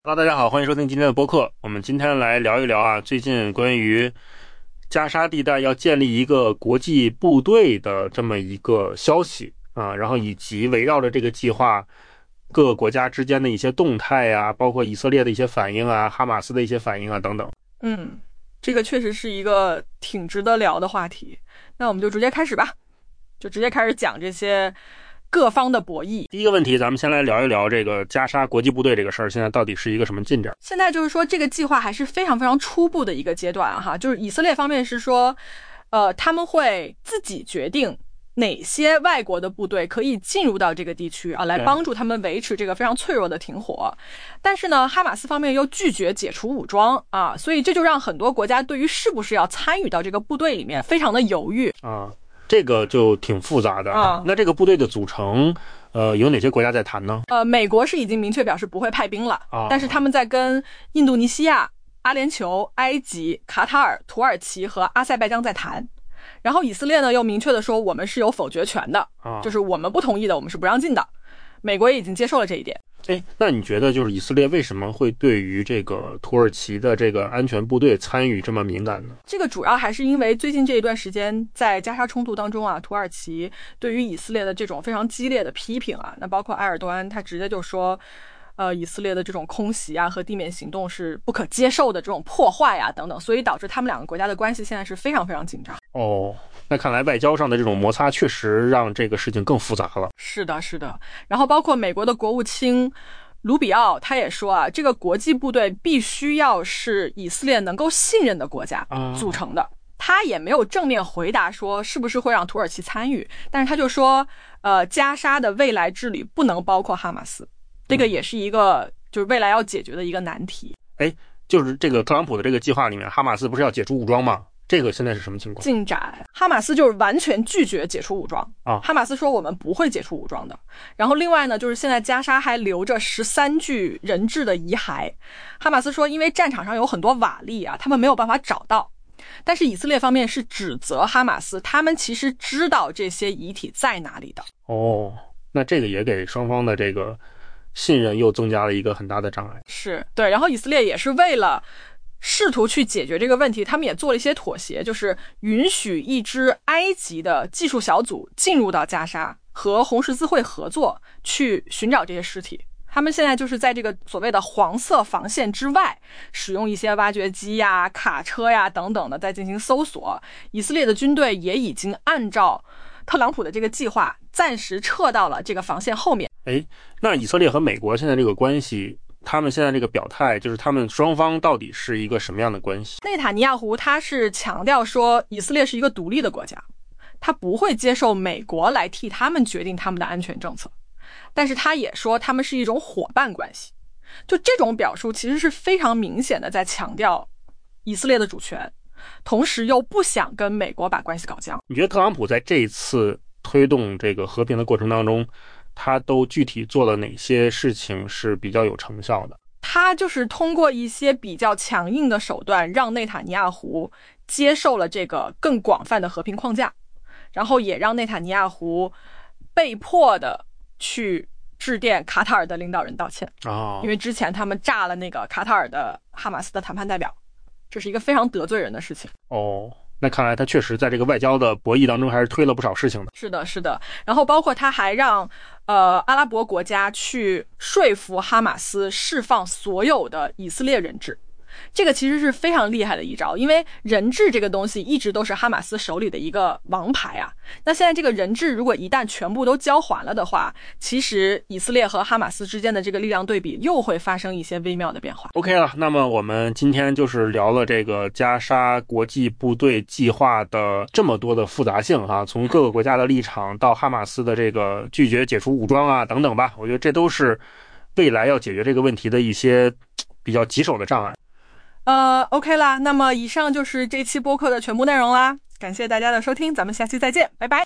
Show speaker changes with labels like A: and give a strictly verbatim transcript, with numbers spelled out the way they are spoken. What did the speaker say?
A: Hello， 大家好，欢迎收听今天的播客。我们今天来聊一聊啊，最近关于加沙地带要建立一个国际部队的这么一个消息啊，然后以及围绕着这个计划，各个国家之间的一些动态啊，包括以色列的一些反应啊，哈马斯的一些反应啊等等。
B: 嗯，这个确实是一个挺值得聊的话题。那我们就直接开始吧，就直接开始讲这些各方的博弈。
A: 第一个问题，咱们先来聊一聊这个加沙国际部队这个事儿，现在到底是一个什么进展？
B: 现在就是说，这个计划还是非常非常初步的一个阶段哈。就是以色列方面是说，呃，他们会自己决定哪些外国的部队可以进入到这个地区啊，来帮助他们维持这个非常脆弱的停火。但是呢，哈马斯方面又拒绝解除武装啊，所以这就让很多国家对于是不是要参与到这个部队里面非常的犹豫
A: 啊。这个就挺复杂的啊。那这个部队的组成，呃，有哪些国家在谈呢？
B: 呃，美国是已经明确表示不会派兵了，
A: 啊、
B: 但是他们在跟印度尼西亚、阿联酋、埃及、卡塔尔、土耳其和阿塞拜疆在谈。然后以色列呢又明确的说，我们是有否决权的，
A: 啊、
B: 就是我们不同意的，我们是不让进的。美国也已经接受了这一点。
A: 哎，那你觉得就是以色列为什么会对于这个土耳其的这个安全部队参与这么敏感呢？
B: 这个主要还是因为最近这一段时间在加沙冲突当中啊，土耳其对于以色列的这种非常激烈的批评啊，那包括埃尔多安他直接就说，呃，以色列的这种空袭啊和地面行动是不可接受的这种破坏啊等等，所以导致他们两个国家的关系现在是非常非常紧张。
A: 哦，那看来外交上的这种摩擦确实让这个事情更复杂了。
B: 是的，是的。然后包括美国的国务卿卢比奥他也说啊，这个国际部队必须要是以色列能够信任的国家组成的。啊、他也没有正面回答说是不是会让土耳其参与，但是他就说，呃，加沙的未来治理不能包括哈马斯，这个也是一个就是未来要解决的一个难题。
A: 哎，就是这个特朗普的这个计划里面，哈马斯不是要解除武装吗？这个现在是什么情况？
B: 进展，哈马斯就是完全拒绝解除武装
A: 啊！
B: 哈马斯说我们不会解除武装的。然后另外呢，就是现在加沙还留着十三具人质的遗骸。哈马斯说，因为战场上有很多瓦砾啊，他们没有办法找到。但是以色列方面是指责哈马斯，他们其实知道这些遗体在哪里的。
A: 哦，那这个也给双方的这个信任又增加了一个很大的障碍。
B: 是，对。然后以色列也是为了试图去解决这个问题，他们也做了一些妥协，就是允许一支埃及的技术小组进入到加沙，和红十字会合作去寻找这些尸体。他们现在就是在这个所谓的黄色防线之外，使用一些挖掘机呀、卡车呀等等的在进行搜索。以色列的军队也已经按照特朗普的这个计划，暂时撤到了这个防线后面。
A: 哎，那以色列和美国现在这个关系，他们现在这个表态，就是他们双方到底是一个什么样的关系？
B: 内塔尼亚胡他是强调说，以色列是一个独立的国家，他不会接受美国来替他们决定他们的安全政策。但是他也说他们是一种伙伴关系，就这种表述其实是非常明显的在强调以色列的主权，同时又不想跟美国把关系搞僵。
A: 你觉得特朗普在这一次推动这个和平的过程当中，他都具体做了哪些事情是比较有成效的？
B: 他就是通过一些比较强硬的手段，让内塔尼亚胡接受了这个更广泛的和平框架，然后也让内塔尼亚胡被迫的去致电卡塔尔的领导人道歉。
A: 哦，
B: 因为之前他们炸了那个卡塔尔的哈马斯的谈判代表，这是一个非常得罪人的事情。
A: 哦，那看来他确实在这个外交的博弈当中还是推了不少事情的。
B: 是的，是的。然后包括他还让呃阿拉伯国家去说服哈马斯释放所有的以色列人质。这个其实是非常厉害的一招，因为人质这个东西一直都是哈马斯手里的一个王牌啊。那现在这个人质如果一旦全部都交还了的话，其实以色列和哈马斯之间的这个力量对比又会发生一些微妙的变化。
A: OK 了，那么我们今天就是聊了这个加沙国际部队计划的这么多的复杂性啊，从各个国家的立场到哈马斯的这个拒绝解除武装啊等等吧，我觉得这都是未来要解决这个问题的一些比较棘手的障碍。
B: 呃 OK 啦，那么以上就是这期播客的全部内容啦，感谢大家的收听，咱们下期再见，拜拜。